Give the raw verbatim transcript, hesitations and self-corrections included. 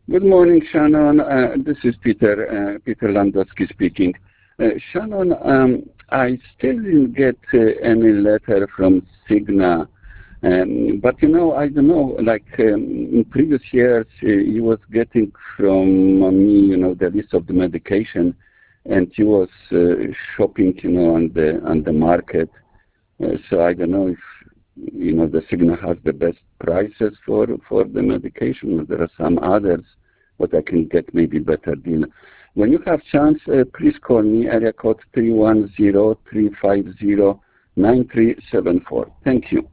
Good morning, Shannon. Uh, this is Peter, uh, Peter Landowski speaking. Uh, Shannon, um, I still didn't get uh, any letter from Cigna, um, but you know, I don't know, like um, in previous years, uh, you was getting from me, you know, the list of the medication, and you was uh, shopping, you know, on the on the market. Uh, so I don't know if you know the Cigna has the best prices for for the medication. There are some others, but I can get maybe better deal. When you have chance, uh, please call me. Area code three one zero, three five zero, nine three seven four. Thank you.